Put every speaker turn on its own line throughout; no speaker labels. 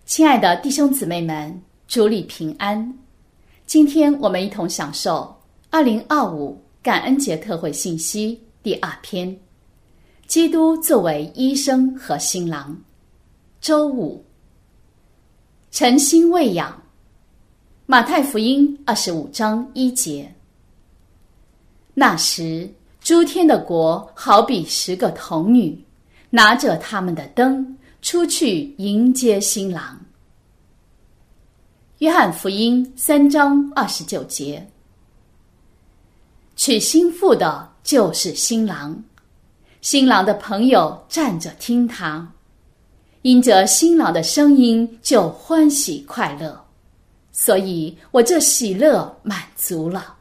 亲爱的弟兄姊妹们，主里平安。今天我们一同享受2025感恩节特会信息第2篇，基督作为医生和新郎。周五，诚心喂养。马太福音25章1节。那时，诸天的国好比10个童女，拿着他们的灯出去迎接新郎。约翰福音3章29节。娶新妇的就是新郎，新郎的朋友站着听他，因着新郎的声音就欢喜快乐，所以我这喜乐满足了。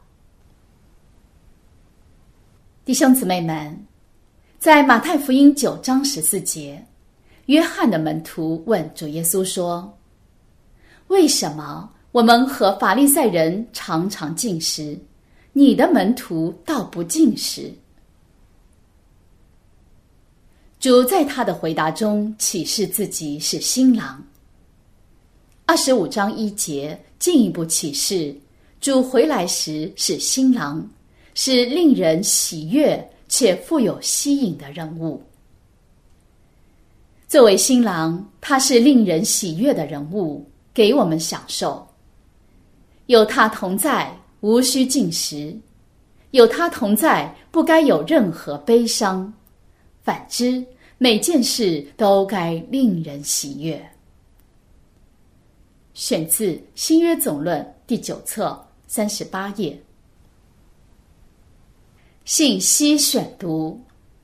弟兄姊妹们，在马太福音9章14节，约翰的门徒问主耶稣说，为什么我们和法利赛人常常进食，你的门徒倒不进食？主在他的回答中启示自己是新郎。25章1节进一步启示，主回来时是新郎，是令人喜悦且富有吸引的人物。作为新郎，他是令人喜悦的人物，给我们享受。有他同在，无需进食；有他同在，不该有任何悲伤。反之，每件事都该令人喜悦。选自新约总论第9册38页。信息选读。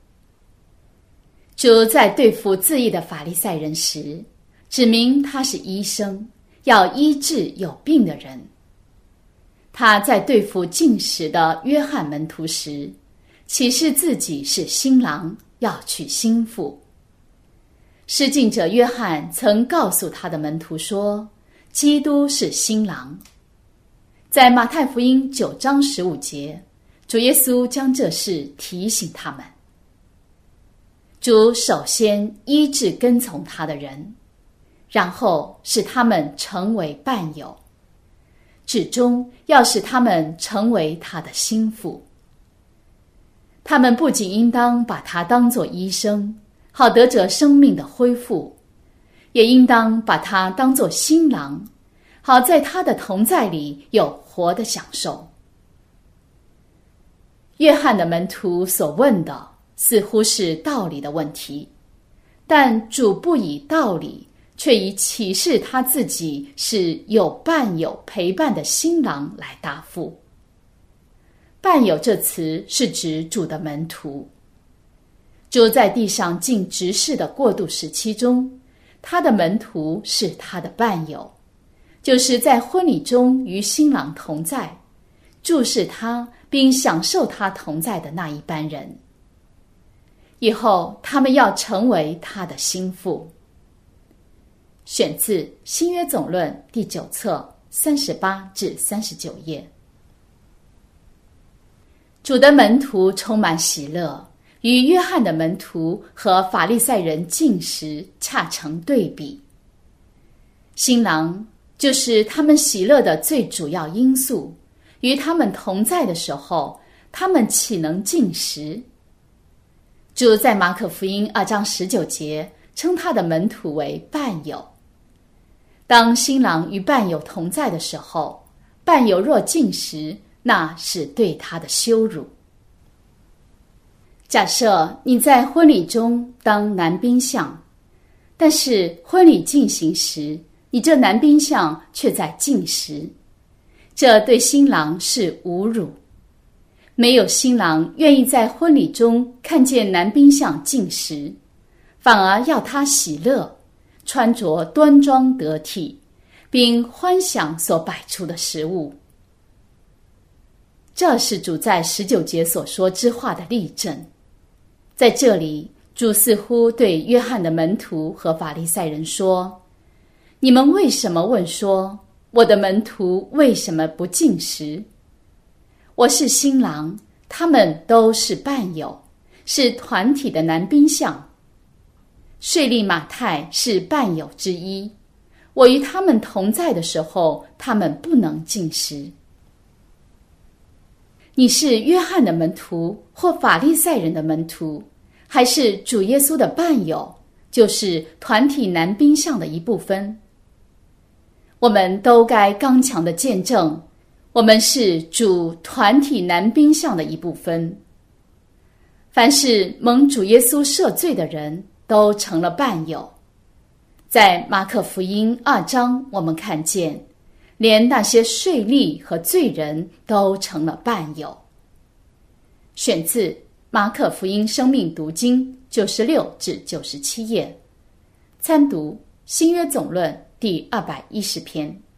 主在对付自义的法利赛人时，指明他是医生，要医治有病的人。他在对付禁食的约翰门徒时，启示自己是新郎，要娶新妇。施浸者约翰曾告诉他的门徒说，基督是新郎。在马太福音9章15节，主耶稣将这事提醒他们。主首先医治跟从他的人，然后使他们成为伴友，至终要使他们成为他的新妇。他们不仅应当把他当作医生，好得着生命的恢复，也应当把他当作新郎，好在他的同在里有活的享受。约翰的门徒所问的似乎是道理的问题，但主不以道理，却以启示他自己是有伴友陪伴的新郎来答复。伴友这词是指主的门徒。主在地上尽职事的过渡时期中，他的门徒是他的伴友，就是在婚礼中与新郎同在，注视他并享受他同在的那一班人。以后他们要成为他的新妇。选自新约总论第9册38至39页。主的门徒充满喜乐，与约翰的门徒和法利赛人进食恰成对比。新郎就是他们喜乐的最主要因素，与他们同在的时候，他们岂能进食？主在马可福音2章19节称他的门徒为伴友。当新郎与伴友同在的时候，伴友若进食，那是对他的羞辱。假设你在婚礼中当男宾相，但是婚礼进行时，你这男宾相却在进食，这对新郎是侮辱。没有新郎愿意在婚礼中看见男宾相进食，反而要他喜乐，穿着端庄得体，并欢享所摆出的食物。这是主在19节所说之话的例证。在这里，主似乎对约翰的门徒和法利赛人说，你们为什么问说，我的门徒为什么不进食？我是新郎，他们都是伴友，是团体的男宾相。税吏马太是伴友之一， 我与他们同在的时候，他们不能进食。你是约翰的门徒，或法利赛人的门徒，还是主耶稣的伴友，就是团体男宾相的一部分。我们都该刚强的见证，我们是主团体男宾相的一部分。凡是蒙主耶稣赦罪的人，都成了伴友。在马可福音2章，我们看见连那些税吏和罪人都成了伴友。选自马可福音生命读经96至97页，参读新约总论第210篇。